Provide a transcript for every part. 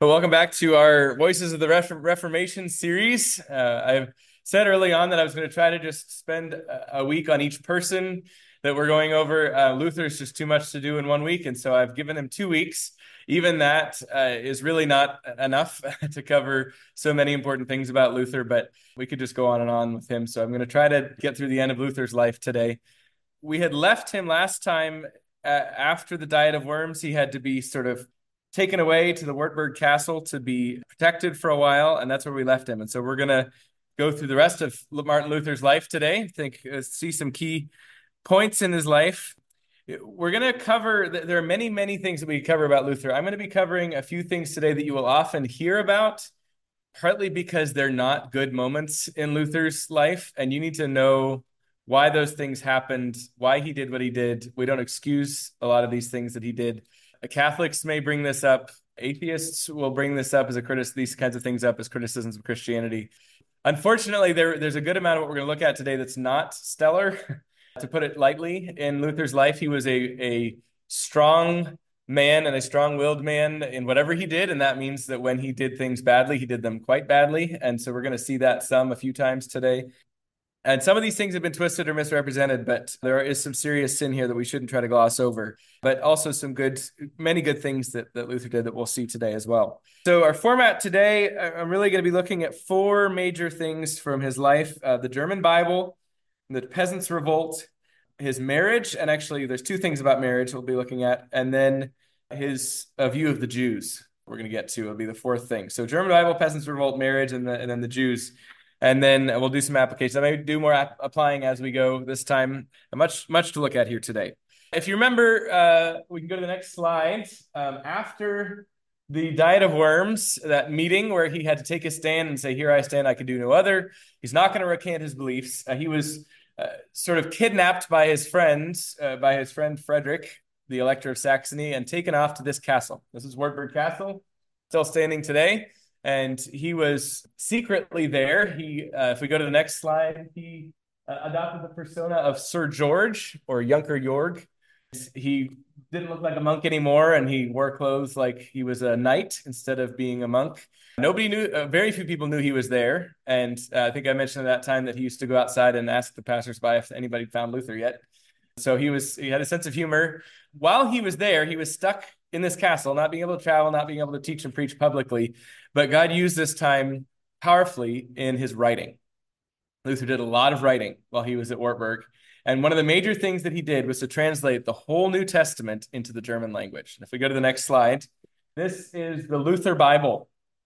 Well, welcome back to our Voices of the Reformation series. I've said early on that I was going to try to just spend a week on each person that we're going over. Luther's just too much to do in one week, and so I've given him 2 weeks. Even that is really not enough to cover so many important things about Luther, but we could just go on and on with him. So I'm going to try to get through the end of Luther's life today. We had left him last time after the Diet of Worms. He had to be sort of taken away to the Wartburg Castle to be protected for a while, and that's where we left him. And so we're going to go through the rest of Martin Luther's life today. I think see some key points in his life. We're going to cover, there are many, many things that we cover about Luther. I'm going to be covering a few things today that you will often hear about, partly because they're not good moments in Luther's life, and you need to know why those things happened, why he did what he did. We don't excuse a lot of these things that he did. Catholics may bring this up. Atheists will bring this up as these kinds of things up as criticisms of Christianity. Unfortunately, there's a good amount of what we're going to look at today that's not stellar, to put it lightly. In Luther's life, he was a strong man and a strong-willed man in whatever he did, and that means that when he did things badly, he did them quite badly. And so we're going to see that a few times today. And some of these things have been twisted or misrepresented, but there is some serious sin here that we shouldn't try to gloss over, but also many good things that Luther did that we'll see today as well. So our format today, I'm really going to be looking at four major things from his life: the German Bible, the Peasants' Revolt, his marriage, and actually there's two things about marriage we'll be looking at, and then his view of the Jews we're going to get to. It'll be the fourth thing. So German Bible, Peasants' Revolt, marriage, and then the Jews. And then we'll do some applications. I may do more applying as we go this time. Much to look at here today. If you remember, we can go to the next slide. After the Diet of Worms, that meeting where he had to take a stand and say, "Here I stand, I can do no other." He's not going to recant his beliefs. He was sort of kidnapped by his friend Frederick, the Elector of Saxony, and taken off to this castle. This is Wartburg Castle, still standing today. And he was secretly there. If we go to the next slide, he adopted the persona of Sir George, or Junker Jorg. He didn't look like a monk anymore, and he wore clothes like he was a knight instead of being a monk. Nobody knew, very few people knew he was there. And I think I mentioned at that time that he used to go outside and ask the passersby if anybody found Luther yet. So he had a sense of humor. While he was there, he was stuck in this castle, not being able to travel, not being able to teach and preach publicly. But God used this time powerfully in his writing. Luther did a lot of writing while he was at Wartburg. And one of the major things that he did was to translate the whole New Testament into the German language. And if we go to the next slide, this is the Luther Bible.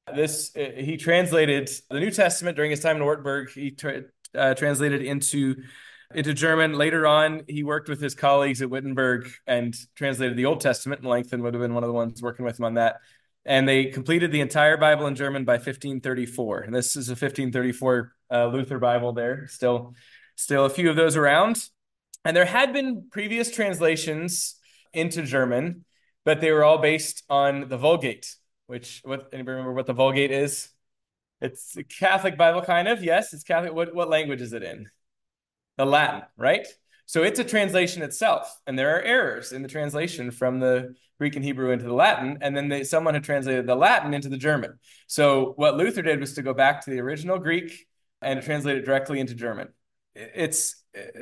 He translated the New Testament during his time in Wartburg. He translated into German. Later on, he worked with his colleagues at Wittenberg and translated the Old Testament. Melanchthon would have been one of the ones working with him on that. And they completed the entire Bible in German by 1534. And this is a 1534 Luther Bible there. Still a few of those around. And there had been previous translations into German, but they were all based on the Vulgate, anybody remember what the Vulgate is? It's a Catholic Bible, kind of. Yes, it's Catholic. What language is it in? The Latin, right? So it's a translation itself, and there are errors in the translation from the Greek and Hebrew into the Latin, and then someone had translated the Latin into the German. So what Luther did was to go back to the original Greek and translate it directly into German. It's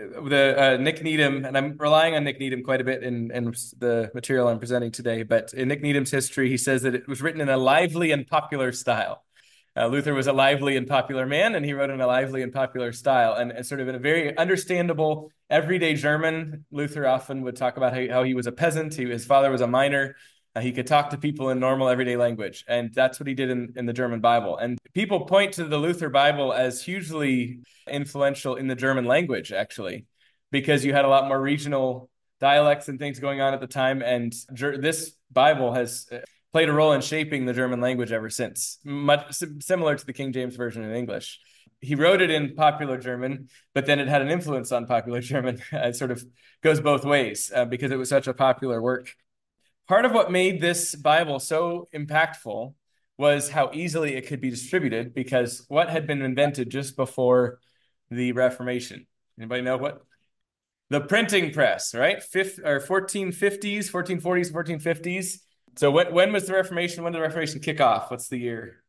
Nick Needham, and I'm relying on Nick Needham quite a bit in the material I'm presenting today, but in Nick Needham's history, he says that it was written in a lively and popular style. Luther was a lively and popular man, and he wrote in a lively and popular style, and sort of in a very understandable, everyday German. Luther often would talk about how he was a peasant. His father was a miner. He could talk to people in normal, everyday language, and that's what he did in the German Bible. And people point to the Luther Bible as hugely influential in the German language, actually, because you had a lot more regional dialects and things going on at the time, and this Bible has played a role in shaping the German language ever since, much similar to the King James Version in English. He wrote it in popular German, but then it had an influence on popular German. It sort of goes both ways because it was such a popular work. Part of what made this Bible so impactful was how easily it could be distributed, because what had been invented just before the Reformation? Anybody know what? The printing press, right? 1450s, 1440s, 1450s. So when was the Reformation? When did the Reformation kick off? What's the year?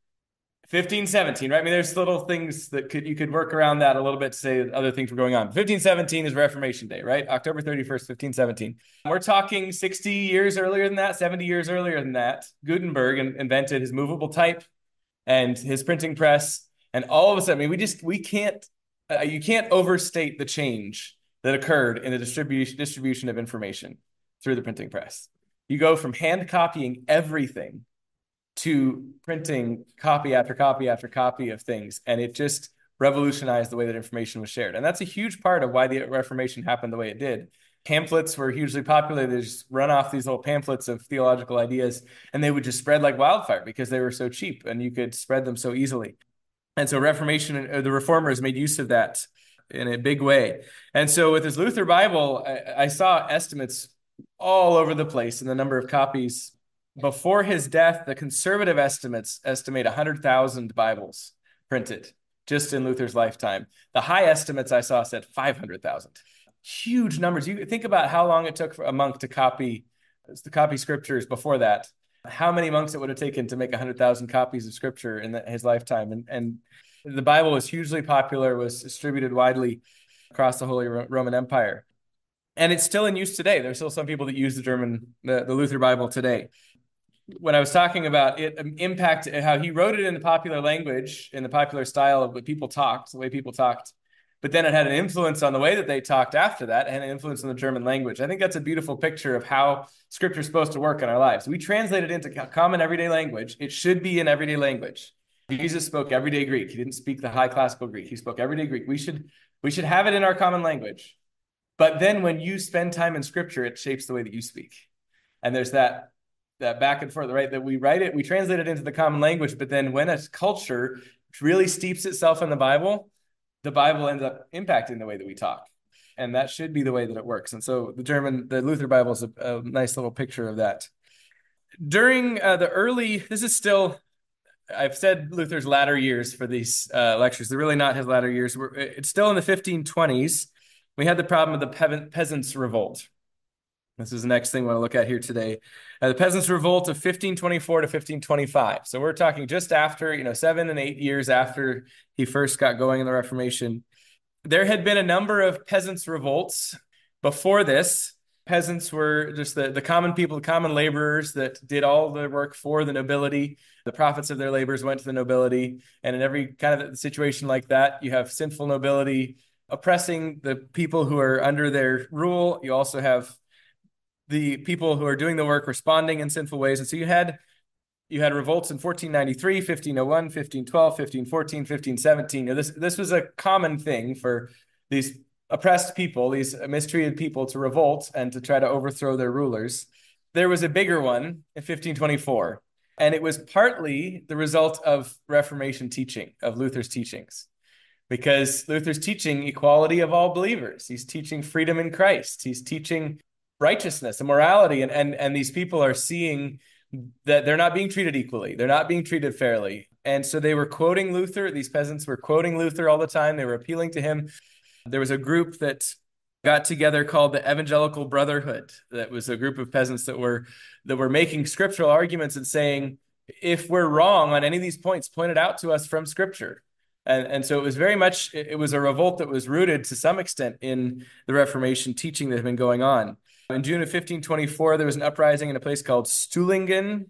1517, right? I mean, there's little things that you could work around that a little bit to say other things were going on. 1517 is Reformation Day, right? October 31st, 1517. We're talking 60 years earlier than that, 70 years earlier than that. Gutenberg invented his movable type and his printing press. And all of a sudden, I mean, we can't, you can't overstate the change that occurred in the distribution of information through the printing press. You go from hand copying everything to printing copy after copy after copy of things. And it just revolutionized the way that information was shared. And that's a huge part of why the Reformation happened the way it did. Pamphlets were hugely popular. They just run off these little pamphlets of theological ideas, and they would just spread like wildfire because they were so cheap and you could spread them so easily. And so Reformation, the Reformers made use of that in a big way. And so with his Luther Bible, I saw estimates all over the place in the number of copies. Before his death, the conservative estimates estimate 100,000 Bibles printed just in Luther's lifetime. The high estimates I saw said 500,000. Huge numbers. You think about how long it took for a monk to copy scriptures before that. How many monks it would have taken to make 100,000 copies of scripture in his lifetime. And the Bible was hugely popular, was distributed widely across the Holy Roman Empire. And it's still in use today. There's still some people that use the Luther Bible today. When I was talking about it, impact, how he wrote it in the popular language, in the popular style of what people talked, the way people talked, but then it had an influence on the way that they talked after that, and an influence on the German language. I think that's a beautiful picture of how scripture is supposed to work in our lives. We translate it into common everyday language. It should be in everyday language. Jesus spoke everyday Greek. He didn't speak the high classical Greek. He spoke everyday Greek. We should have it in our common language. But then when you spend time in scripture, it shapes the way that you speak. And there's that back and forth, right? That we write it, we translate it into the common language, but then when a culture really steeps itself in the Bible ends up impacting the way that we talk. And that should be the way that it works. And so the Luther Bible is a nice little picture of that. During this is still, I've said Luther's latter years for these lectures. They're really not his latter years. It's still in the 1520s. We had the problem of the Peasants' Revolt. This is the next thing I want to look at here today. The Peasants' Revolt of 1524 to 1525. So we're talking just after, 7 and 8 years after he first got going in the Reformation. There had been a number of peasants' revolts before this. Peasants were just the common people, the common laborers that did all the work for the nobility. The profits of their labors went to the nobility. And in every kind of situation like that, you have sinful nobility oppressing the people who are under their rule. You also have the people who are doing the work responding in sinful ways. And so you had revolts in 1493, 1501, 1512, 1514, 1517. This was a common thing for these oppressed people, these mistreated people, to revolt and to try to overthrow their rulers. There was a bigger one in 1524, and it was partly the result of Reformation teaching, of Luther's teachings. Because Luther's teaching equality of all believers. He's teaching freedom in Christ. He's teaching righteousness and morality. And these people are seeing that they're not being treated equally. They're not being treated fairly. And so they were quoting Luther. These peasants were quoting Luther all the time. They were appealing to him. There was a group that got together called the Evangelical Brotherhood. That was a group of peasants that were making scriptural arguments and saying, if we're wrong on any of these points, point it out to us from scripture. And so it was very much, it was a revolt that was rooted to some extent in the Reformation teaching that had been going on. In June of 1524, there was an uprising in a place called Stulingen,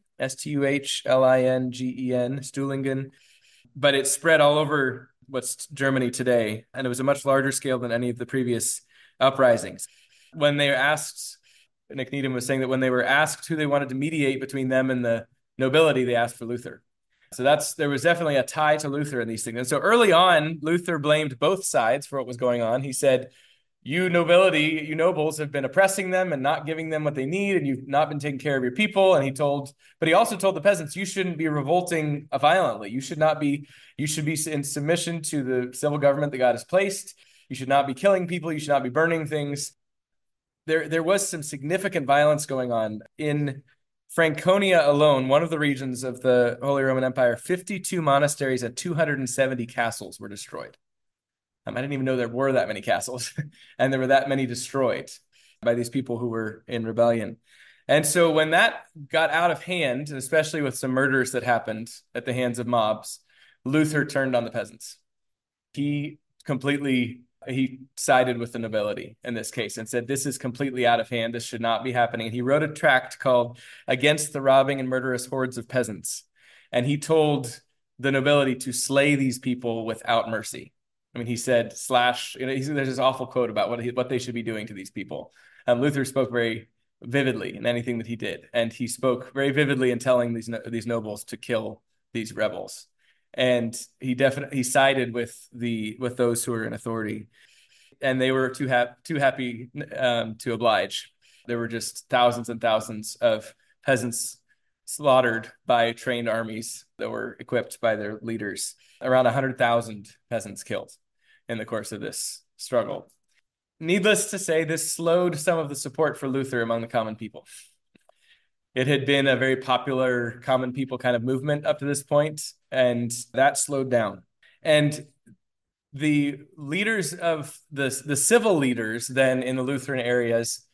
Stuhlingen, Stulingen, but it spread all over what's Germany today, and it was a much larger scale than any of the previous uprisings. When they were asked, Nick Needham was saying that when they were asked who they wanted to mediate between them and the nobility, they asked for Luther. So there was definitely a tie to Luther in these things. And so early on, Luther blamed both sides for what was going on. He said, you nobility, you nobles have been oppressing them and not giving them what they need, and you've not been taking care of your people. And he also told the peasants, you shouldn't be revolting violently. You should be in submission to the civil government that God has placed. You should not be killing people. You should not be burning things. There was some significant violence going on in Franconia alone, one of the regions of the Holy Roman Empire. 52 monasteries and 270 castles were destroyed. I didn't even know there were that many castles, and there were that many destroyed by these people who were in rebellion. And so when that got out of hand, especially with some murders that happened at the hands of mobs, Luther turned on the peasants. He completely he sided with the nobility in this case and said, this is completely out of hand. This should not be happening. And he wrote a tract called Against the Robbing and Murderous Hordes of Peasants. And he told the nobility to slay these people without mercy. I mean, he said, slash, there's this awful quote about what they should be doing to these people. Luther spoke very vividly in anything that he did. And he spoke very vividly in telling these nobles to kill these rebels. And he sided with those who were in authority, and they were too happy to oblige. There were just thousands and thousands of peasants slaughtered by trained armies that were equipped by their leaders. Around 100,000 peasants killed in the course of this struggle. Needless to say, this slowed some of the support for Luther among the common people. It had been a very popular common people kind of movement up to this point, and that slowed down. And the leaders of the civil leaders then in the Lutheran areas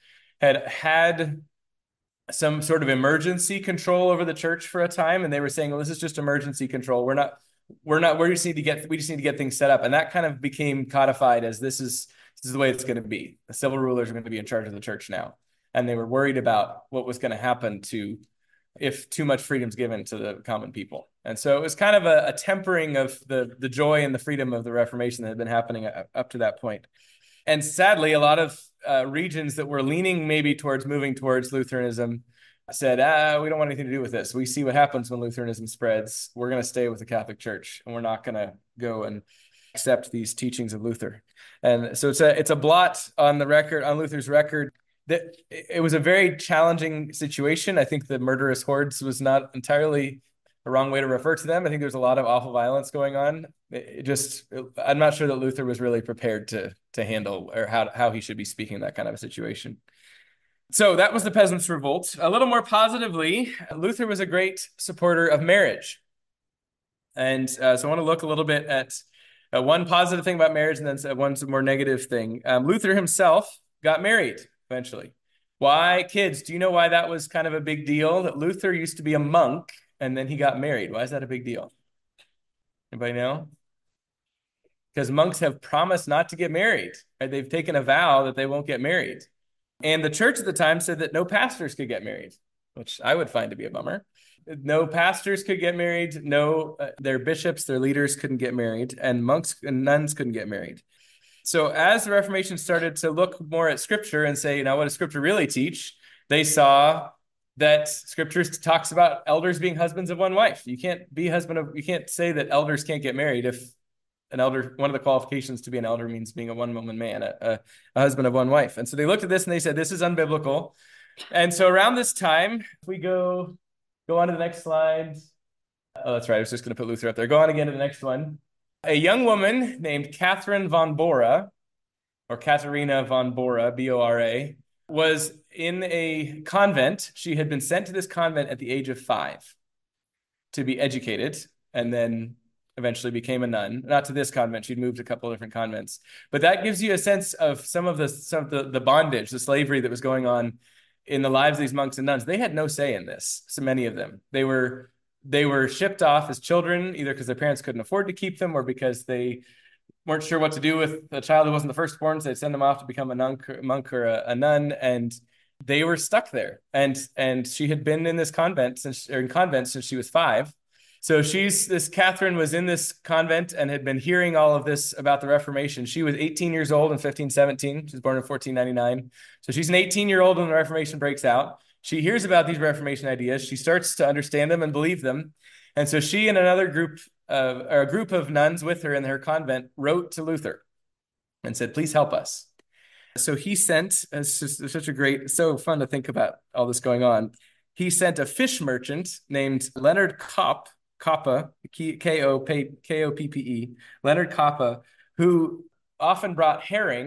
had some sort of emergency control over the church for a time, and they were saying, well, this is just emergency control. We just need to get things set up. And that kind of became codified as this is the way it's going to be. The civil rulers are going to be in charge of the church now. And they were worried about what was going to happen if too much freedom is given to the common people. And so it was kind of a tempering of the joy and the freedom of the Reformation that had been happening up to that point. And sadly, a lot of regions that were leaning maybe towards moving towards Lutheranism said, we don't want anything to do with this. We see what happens when Lutheranism spreads. We're going to stay with the Catholic Church, and we're not going to go and accept these teachings of Luther. And so it's a blot on Luther's record. That it was a very challenging situation. I think the murderous hordes was not entirely a wrong way to refer to them. I think there's a lot of awful violence going on. I'm not sure that Luther was really prepared to handle or how he should be speaking in that kind of a situation. So that was the Peasants' Revolt. A little more positively, Luther was a great supporter of marriage. And so I want to look a little bit at one positive thing about marriage and then one more negative thing. Luther himself got married eventually. Why, kids, do you know why that was kind of a big deal? That Luther used to be a monk and then he got married. Why is that a big deal? Anybody know? Because monks have promised not to get married. Right? They've taken a vow that they won't get married. And the church at the time said that no pastors could get married, which I would find to be a bummer. No pastors could get married. Their bishops, their leaders couldn't get married, and monks and nuns couldn't get married. So as the Reformation started to look more at Scripture and say, what does Scripture really teach? They saw that Scripture talks about elders being husbands of one wife. You can't say that elders can't get married if one of the qualifications to be an elder means being a one-woman man, a husband of one wife. And so they looked at this and they said, this is unbiblical. And so around this time, if we go on to the next slide. Oh, that's right. I was just going to put Luther up there. Go on again to the next one. A young woman named Catherine von Bora, or Katharina von Bora, B-O-R-A, was in a convent. She had been sent to this convent at the age of 5 to be educated, and then eventually became a nun. Not to this convent. She'd moved a couple of different convents. But that gives you a sense of some of the bondage, the slavery that was going on in the lives of these monks and nuns. They had no say in this, so many of them. They were shipped off as children, either because their parents couldn't afford to keep them or because they weren't sure what to do with a child who wasn't the firstborn, so they'd send them off to become a monk or a nun, and they were stuck there. And she had been in this convent since she was 5. So this Catherine was in this convent and had been hearing all of this about the Reformation. She was 18 years old in 1517. She was born in 1499. So she's an 18-year-old when the Reformation breaks out. She hears about these Reformation ideas. She starts to understand them and believe them. And so she and another group of nuns with her in her convent wrote to Luther and said, please help us. So he sent, so fun to think about all this going on. He sent a fish merchant named Leonard Koppe, K-O-P-P-E, Leonard Koppe, who often brought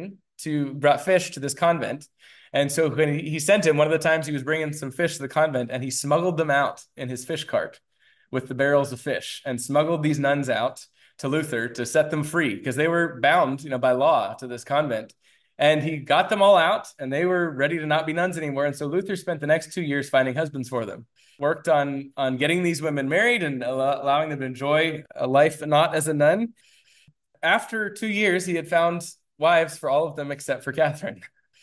fish to this convent. And so when he sent him, one of the times he was bringing some fish to the convent, and he smuggled them out in his fish cart with the barrels of fish and smuggled these nuns out to Luther to set them free because they were bound, by law to this convent. And he got them all out, and they were ready to not be nuns anymore. And so Luther spent the next 2 years finding husbands for them, worked on getting these women married and allowing them to enjoy a life not as a nun. After 2 years, he had found wives for all of them except for Catherine.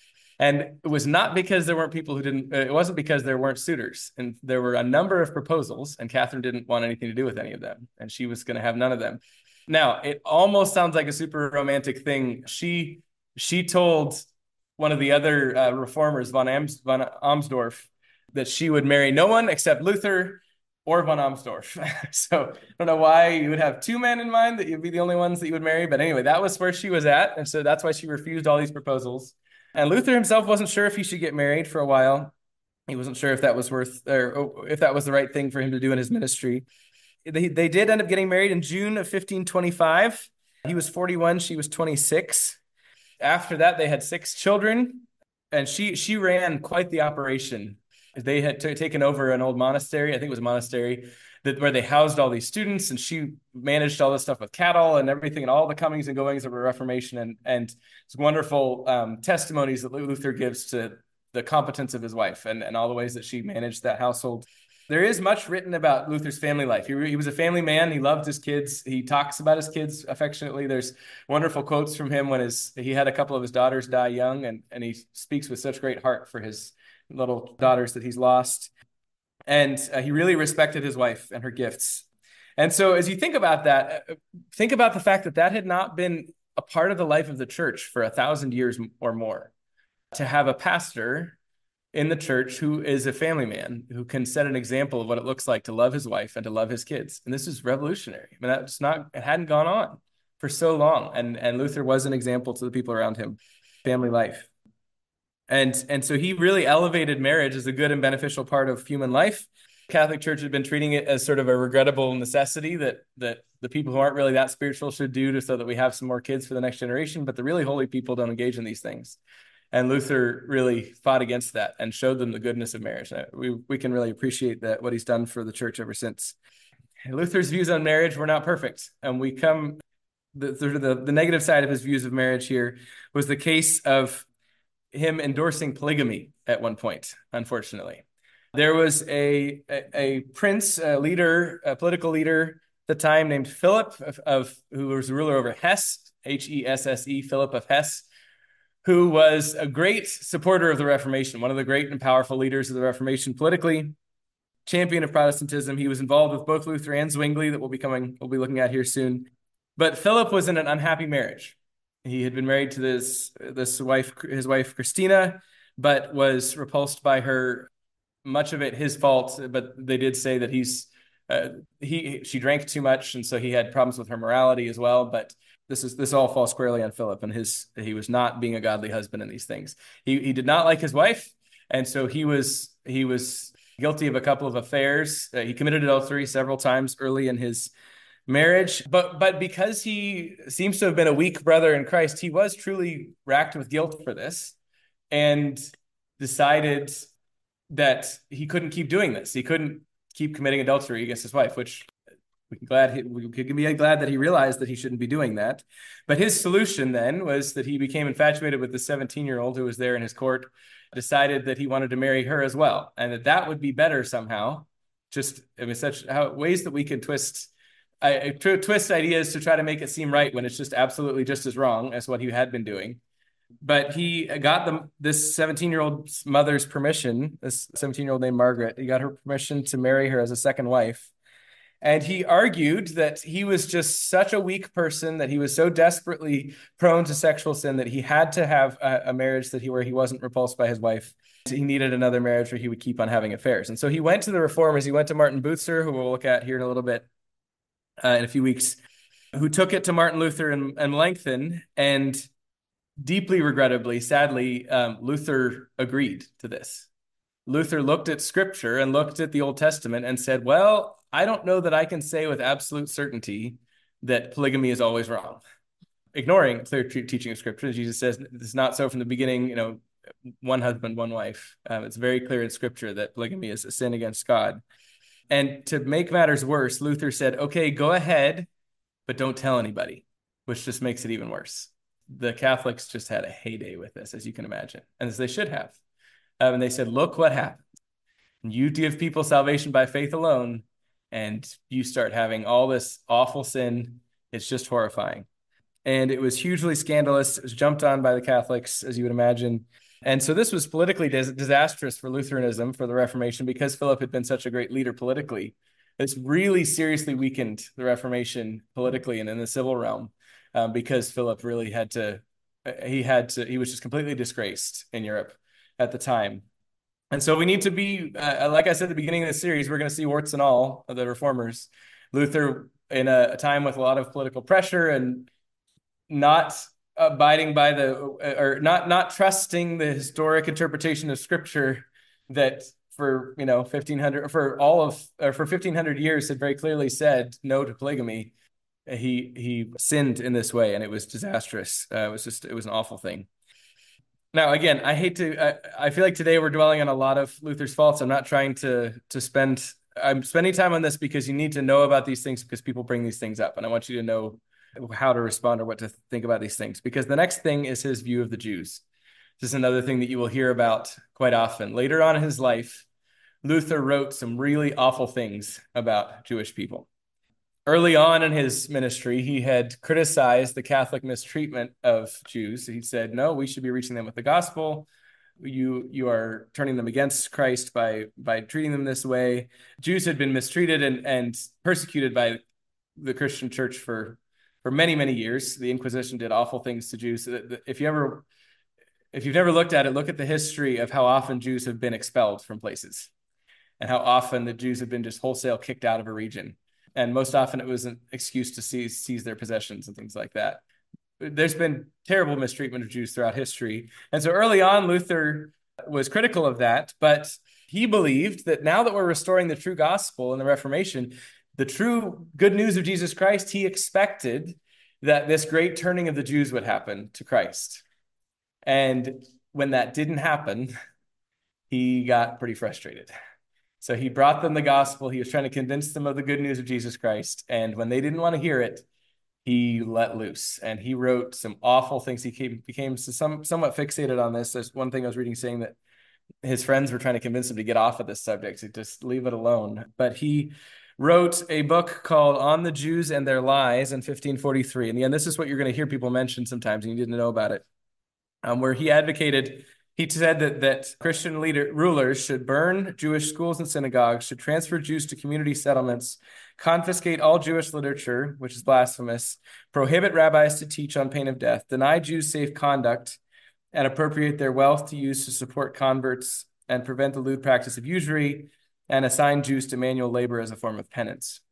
And it was not because there weren't people who didn't, it wasn't because there weren't suitors. And there were a number of proposals, and Catherine didn't want anything to do with any of them. And she was going to have none of them. Now, it almost sounds like a super romantic thing. She told one of the other reformers, von Amsdorf, that she would marry no one except Luther or von Amsdorf. So I don't know why you would have two men in mind that you'd be the only ones that you would marry. But anyway, that was where she was at. And so that's why she refused all these proposals. And Luther himself wasn't sure if he should get married for a while. He wasn't sure if that was worth, or if that was the right thing for him to do in his ministry. They did end up getting married in June of 1525. He was 41, she was 26. After that, they had 6 children, and she ran quite the operation. They had taken over an old monastery, I think it was a monastery, where they housed all these students, and she managed all this stuff with cattle and everything, and all the comings and goings of the Reformation, and it's wonderful testimonies that Luther gives to the competence of his wife and all the ways that she managed that household. There is much written about Luther's family life. He was a family man. He loved his kids. He talks about his kids affectionately. There's wonderful quotes from him when he had a couple of his daughters die young, and he speaks with such great heart for his little daughters that he's lost. And he really respected his wife and her gifts. And so as you think about that, think about the fact that that had not been a part of the life of the church for 1,000 years or more. To have a pastor in the church who is a family man, who can set an example of what it looks like to love his wife and to love his kids. And this is revolutionary. I mean, it hadn't gone on for so long. And Luther was an example to the people around him, family life. And so he really elevated marriage as a good and beneficial part of human life. The Catholic Church had been treating it as sort of a regrettable necessity that the people who aren't really that spiritual should do so that we have some more kids for the next generation. But the really holy people don't engage in these things. And Luther really fought against that and showed them the goodness of marriage. We can really appreciate that, what he's done for the church ever since. Luther's views on marriage were not perfect. And the negative side of his views of marriage here was the case of him endorsing polygamy at one point, unfortunately. There was a prince, a leader, a political leader at the time named Philip, who was ruler over Hesse, Hesse, Philip of Hesse, who was a great supporter of the Reformation, one of the great and powerful leaders of the Reformation politically, champion of Protestantism. He was involved with both Luther and Zwingli that we'll be looking at here soon. But Philip was in an unhappy marriage. He had been married to his wife Christina, but was repulsed by her. Much of it his fault, but they did say that she drank too much, and so he had problems with her morality as well. But this all falls squarely on Philip, and he was not being a godly husband in these things. He did not like his wife, and so he was guilty of a couple of affairs. He committed adultery several times early in his marriage, but because he seems to have been a weak brother in Christ, he was truly racked with guilt for this, and decided that he couldn't keep doing this. He couldn't keep committing adultery against his wife, which we can be glad that he realized that he shouldn't be doing that. But his solution then was that he became infatuated with the 17-year-old who was there in his court, decided that he wanted to marry her as well, and that would be better somehow. Ways that we can twist ideas to try to make it seem right when it's just absolutely just as wrong as what he had been doing. But he got this 17-year-old's mother's permission, this 17-year-old named Margaret. He got her permission to marry her as a second wife. And he argued that he was just such a weak person, that he was so desperately prone to sexual sin that he had to have a marriage where he wasn't repulsed by his wife. He needed another marriage where he would keep on having affairs. And so he went to the reformers. He went to Martin Bucer, who we'll look at here in a little bit, in a few weeks, who took it to Martin Luther and Melanchthon, and deeply regrettably, sadly, Luther agreed to this. Luther looked at Scripture and looked at the Old Testament and said, well, I don't know that I can say with absolute certainty that polygamy is always wrong. Ignoring clear teaching of Scripture, Jesus says it's not so from the beginning, one husband, one wife. It's very clear in Scripture that polygamy is a sin against God. And to make matters worse, Luther said, okay, go ahead, but don't tell anybody, which just makes it even worse. the Catholics just had a heyday with this, as you can imagine, and as they should have. And they said, look what happened. You give people salvation by faith alone, and you start having all this awful sin. It's just horrifying. And it was hugely scandalous. It was jumped on by the Catholics, as you would imagine. And so this was politically disastrous for Lutheranism, for the Reformation, because Philip had been such a great leader politically. This really seriously weakened the Reformation politically and in the civil realm, because Philip really he was just completely disgraced in Europe at the time. And so we need to be, like I said at the beginning of the series, we're going to see warts and all of the reformers. Luther, in a time with a lot of political pressure and not abiding by or not trusting the historic interpretation of Scripture that for 1500 for 1500 years had very clearly said no to polygamy. He sinned in this way, and it was disastrous. It was an awful thing. Now, again, I feel like today we're dwelling on a lot of Luther's faults. I'm not trying I'm spending time on this because you need to know about these things, because people bring these things up, and I want you to know how to respond or what to think about these things. Because the next thing is his view of the Jews. This is another thing that you will hear about quite often. Later on in his life, Luther wrote some really awful things about Jewish people. Early on in his ministry, he had criticized the Catholic mistreatment of Jews. He said, no, we should be reaching them with the gospel. You are turning them against Christ by treating them this way. Jews had been mistreated and persecuted by the Christian church for many, many years. The Inquisition did awful things to Jews. If you've never looked at it, look at the history of how often Jews have been expelled from places, and how often the Jews have been just wholesale kicked out of a region. And most often it was an excuse to seize their possessions and things like that. There's been terrible mistreatment of Jews throughout history. And so early on, Luther was critical of that, but he believed that now that we're restoring the true gospel in the Reformation, the true good news of Jesus Christ, he expected that this great turning of the Jews would happen to Christ. And when that didn't happen, he got pretty frustrated. So he brought them the gospel. He was trying to convince them of the good news of Jesus Christ. And when they didn't want to hear it, he let loose. And he wrote some awful things. He became somewhat fixated on this. There's one thing I was reading saying that his friends were trying to convince him to get off of this subject, to just leave it alone. But he wrote a book called On the Jews and Their Lies in 1543. And again, this is what you're going to hear people mention sometimes, and you didn't know about it, where he advocated. He said that Christian rulers should burn Jewish schools and synagogues, should transfer Jews to community settlements, confiscate all Jewish literature, which is blasphemous, prohibit rabbis to teach on pain of death, deny Jews safe conduct, and appropriate their wealth to use to support converts, and prevent the lewd practice of usury, and assign Jews to manual labor as a form of penance.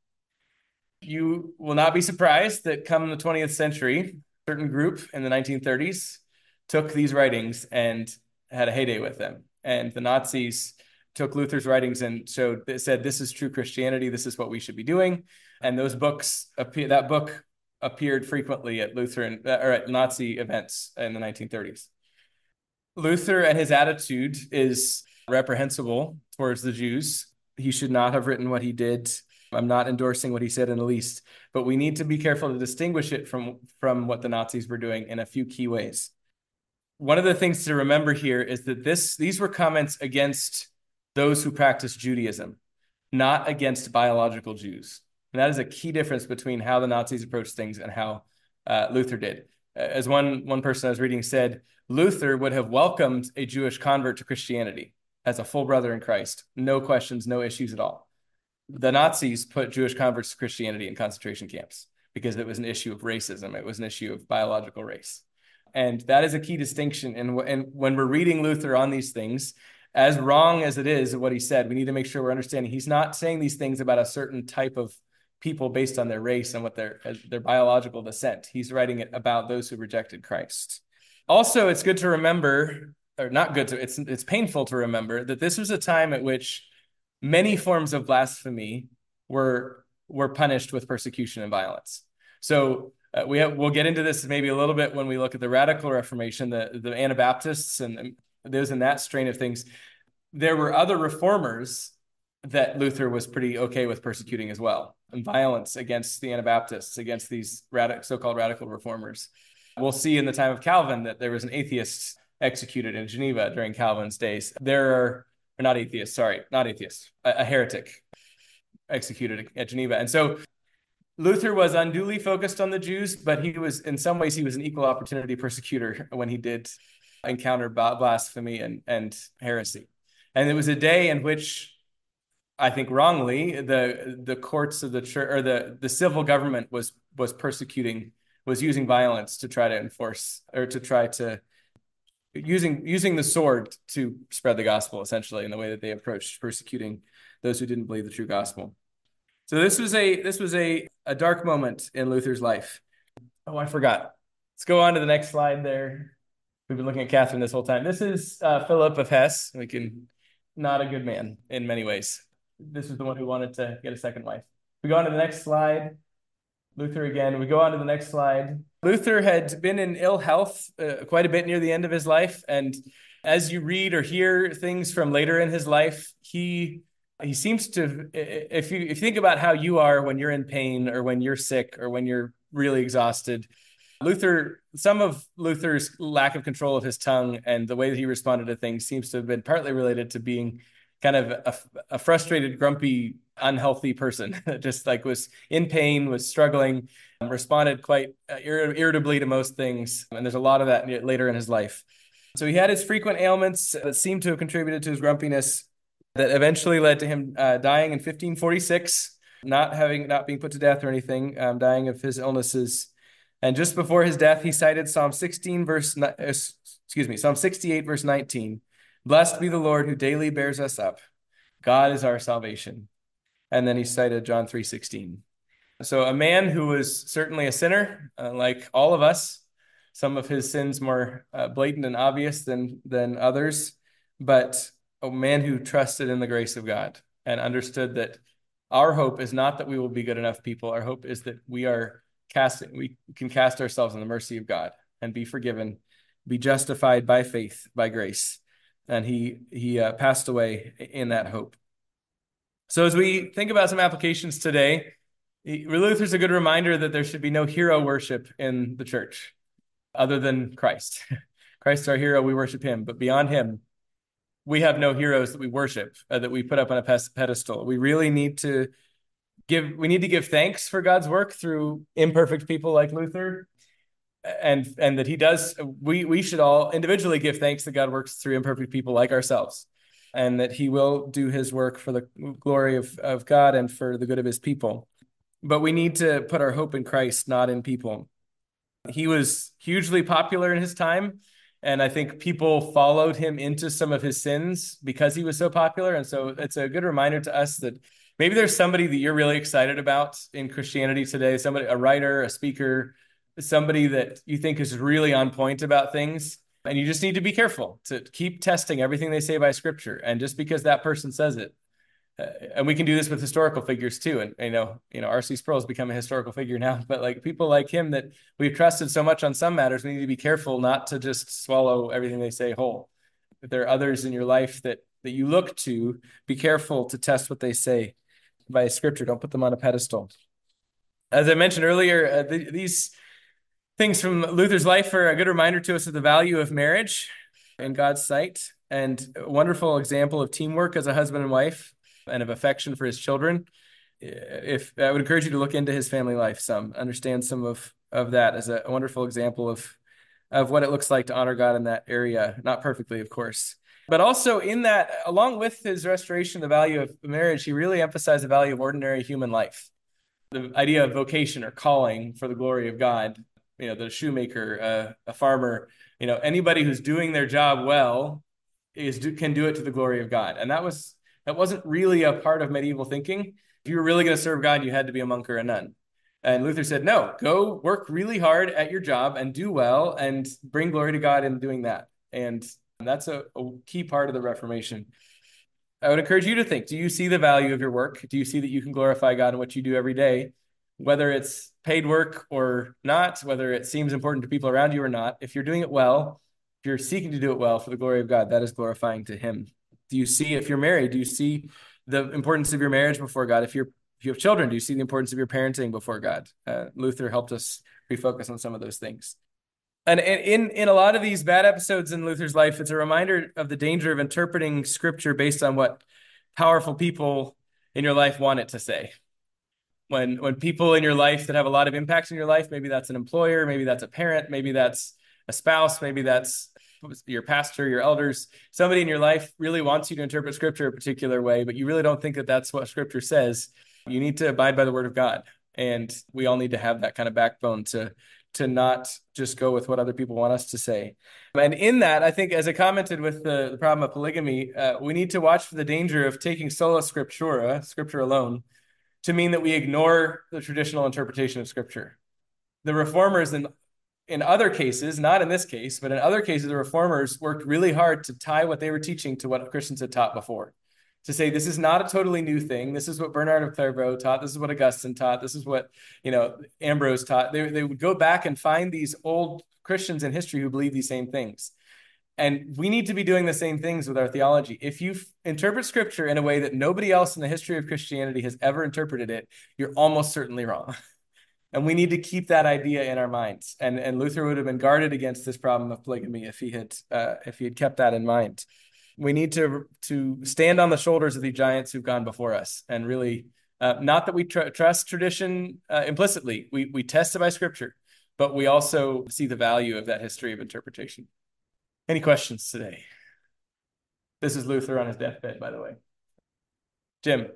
You will not be surprised that come the 20th century, a certain group in the 1930s took these writings and had a heyday with them. And the Nazis took Luther's writings and said, this is true Christianity. This is what we should be doing. And that book appeared frequently at Lutheran or at Nazi events in the 1930s. Luther and his attitude is reprehensible towards the Jews. He should not have written what he did. I'm not endorsing what he said in the least, but we need to be careful to distinguish it from what the Nazis were doing in a few key ways. One of the things to remember here is that these were comments against those who practice Judaism, not against biological Jews. And that is a key difference between how the Nazis approached things and how Luther did. As one person I was reading said, Luther would have welcomed a Jewish convert to Christianity as a full brother in Christ. No questions, no issues at all. The Nazis put Jewish converts to Christianity in concentration camps because it was an issue of racism. It was an issue of biological race. And that is a key distinction. And when we're reading Luther on these things, as wrong as it is what he said, we need to make sure we're understanding he's not saying these things about a certain type of people based on their race and what their biological descent. He's writing it about those who rejected Christ. Also, it's good to remember, or not good to, it's painful to remember that this was a time at which many forms of blasphemy were punished with persecution and violence. So we'll get into this maybe a little bit when we look at the Radical Reformation, the Anabaptists and those in that strain of things. There were other reformers that Luther was pretty okay with persecuting as well, and violence against the Anabaptists, against these so-called radical reformers. We'll see in the time of Calvin that there was an atheist executed in Geneva during Calvin's days. There are, or not atheists, sorry, not atheists, a heretic executed at Geneva. And so Luther was unduly focused on the Jews, but he was, in some ways, he was an equal opportunity persecutor when he did encounter blasphemy and heresy. And it was a day in which, I think wrongly, the courts of the church, or the civil government was persecuting, was using violence to try to enforce, or to try to using the sword to spread the gospel, essentially, in the way that they approached persecuting those who didn't believe the true gospel. So this was a dark moment in Luther's life. Oh, I forgot. Let's go on to the next slide there. We've been looking at Catherine this whole time. This is Philip of Hesse. Not a good man in many ways. This is the one who wanted to get a second wife. We go on to the next slide. Luther again. We go on to the next slide. Luther had been in ill health quite a bit near the end of his life. And as you read or hear things from later in his life, he seems to, if you think about how you are when you're in pain or when you're sick or when you're really exhausted, some of Luther's lack of control of his tongue and the way that he responded to things seems to have been partly related to being kind of a frustrated, grumpy, unhealthy person that just like was in pain, was struggling, responded quite irritably to most things. And there's a lot of that later in his life. So he had his frequent ailments that seemed to have contributed to his grumpiness, that eventually led to him dying in 1546, not being put to death or anything, dying of his illnesses. And just before his death, he cited Psalm 68, verse 19. Blessed be the Lord who daily bears us up. God is our salvation. And then he cited John 3:16. So a man who was certainly a sinner, like all of us, some of his sins more blatant and obvious than others, but a man who trusted in the grace of God and understood that our hope is not that we will be good enough people. Our hope is that we can cast ourselves in the mercy of God and be forgiven, be justified by faith, by grace. And he passed away in that hope. So as we think about some applications today, Luther's a good reminder that there should be no hero worship in the church other than Christ. Christ is our hero, we worship him. But beyond him, we have no heroes that we worship, that we put up on a pedestal. We really need to give thanks for God's work through imperfect people like Luther, and that he does. We should all individually give thanks that God works through imperfect people like ourselves, and that he will do his work for the glory of God and for the good of his people. But we need to put our hope in Christ, not in people. He was hugely popular in his time, and I think people followed him into some of his sins because he was so popular. And so it's a good reminder to us that maybe there's somebody that you're really excited about in Christianity today, a writer, a speaker, somebody that you think is really on point about things. And you just need to be careful to keep testing everything they say by scripture. And just because that person says it, and we can do this with historical figures too. And R.C. Sproul has become a historical figure now, but like people like him that we've trusted so much on some matters, we need to be careful not to just swallow everything they say whole. If there are others in your life that you look to, be careful to test what they say by scripture. Don't put them on a pedestal. As I mentioned earlier, these things from Luther's life are a good reminder to us of the value of marriage in God's sight, and a wonderful example of teamwork as a husband and wife, and of affection for his children. If I would encourage you to look into his family life understand some of that as a wonderful example of what it looks like to honor God in that area. Not perfectly, of course, but also in that, along with his restoration, the value of marriage, he really emphasized the value of ordinary human life. The idea of vocation or calling for the glory of God. The shoemaker, a farmer, anybody who's doing their job well can do it to the glory of God. And that wasn't really a part of medieval thinking. If you were really going to serve God, you had to be a monk or a nun. And Luther said, no, go work really hard at your job and do well and bring glory to God in doing that. And that's a key part of the Reformation. I would encourage you to think, do you see the value of your work? Do you see that you can glorify God in what you do every day? Whether it's paid work or not, whether it seems important to people around you or not, if you're doing it well, if you're seeking to do it well for the glory of God, that is glorifying to him. Do you see, if you're married, do you see the importance of your marriage before God? If you have children, do you see the importance of your parenting before God? Luther helped us refocus on some of those things. And in a lot of these bad episodes in Luther's life, it's a reminder of the danger of interpreting scripture based on what powerful people in your life want it to say. When people in your life that have a lot of impact in your life, maybe that's an employer, maybe that's a parent, maybe that's a spouse, maybe that's your pastor, your elders, somebody in your life really wants you to interpret scripture a particular way, but you really don't think that that's what scripture says. You need to abide by the word of God. And we all need to have that kind of backbone to not just go with what other people want us to say. And in that, I think, as I commented with the problem of polygamy, we need to watch for the danger of taking sola scriptura, scripture alone, to mean that we ignore the traditional interpretation of scripture. The reformers in other cases, not in this case, but in other cases, the reformers worked really hard to tie what they were teaching to what Christians had taught before. To say this is not a totally new thing. This is what Bernard of Clairvaux taught. This is what Augustine taught. This is what Ambrose taught. They would go back and find these old Christians in history who believe these same things. And we need to be doing the same things with our theology. If you interpret scripture in a way that nobody else in the history of Christianity has ever interpreted it, you're almost certainly wrong. And we need to keep that idea in our minds. And Luther would have been guarded against this problem of polygamy if he had kept that in mind. We need to stand on the shoulders of the giants who've gone before us, and really, not that we trust tradition implicitly. We test it by scripture, but we also see the value of that history of interpretation. Any questions today? This is Luther on his deathbed, by the way. Jim.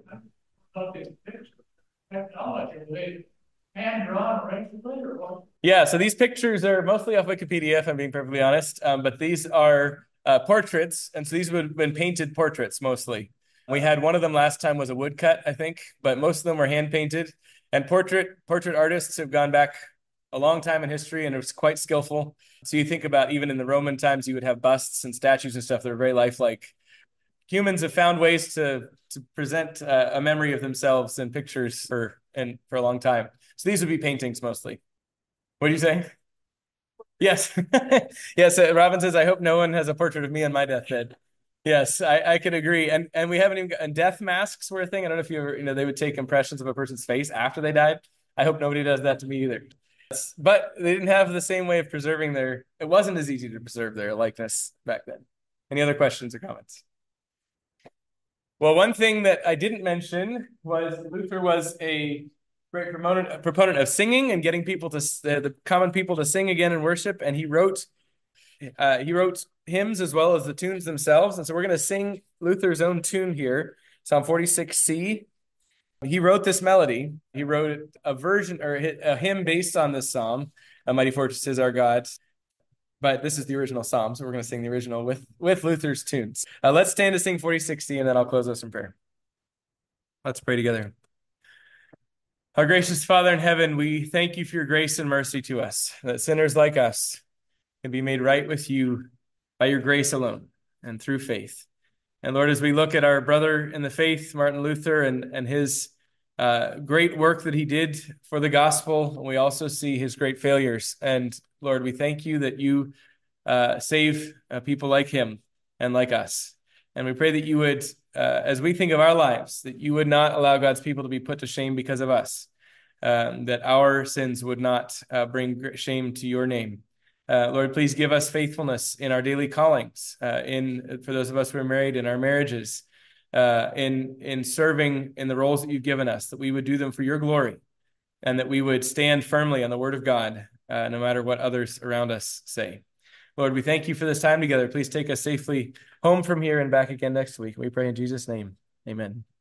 Yeah, so these pictures are mostly off Wikipedia, if I'm being perfectly honest. But these are portraits, and so these would have been painted portraits mostly. We had one of them last time was a woodcut, I think, but most of them were hand painted. And portrait artists have gone back a long time in history, and it was quite skillful. So you think about even in the Roman times, you would have busts and statues and stuff that are very lifelike. Humans have found ways to present a memory of themselves in pictures for a long time. So these would be paintings mostly. What do you say? Yes. Yes. Robin says, I hope no one has a portrait of me on my deathbed. Yes, I could agree. And we haven't even and death masks were a thing. I don't know if you ever, they would take impressions of a person's face after they died. I hope nobody does that to me either. But they didn't have the same way of preserving it wasn't as easy to preserve their likeness back then. Any other questions or comments? Well, one thing that I didn't mention was Luther was a great proponent of singing and getting people the common people to sing again and worship. And he wrote hymns as well as the tunes themselves. And so we're going to sing Luther's own tune here, Psalm 46C. He wrote this melody. He wrote a version or a hymn based on this psalm, "A Mighty Fortress is Our God." But this is the original psalm, so we're going to sing the original with Luther's tunes. Let's stand to sing 46C, and then I'll close us in prayer. Let's pray together. Our gracious Father in heaven, we thank you for your grace and mercy to us, that sinners like us can be made right with you by your grace alone and through faith. And Lord, as we look at our brother in the faith, Martin Luther, and his great work that he did for the gospel, we also see his great failures. And Lord, we thank you that you save people like him and like us. And we pray that you would, as we think of our lives, that you would not allow God's people to be put to shame because of us, that our sins would not bring shame to your name. Lord, please give us faithfulness in our daily callings, for those of us who are married, in our marriages, in serving in the roles that you've given us, that we would do them for your glory, and that we would stand firmly on the word of God, no matter what others around us say. Lord, we thank you for this time together. Please take us safely home from here and back again next week. We pray in Jesus' name. Amen.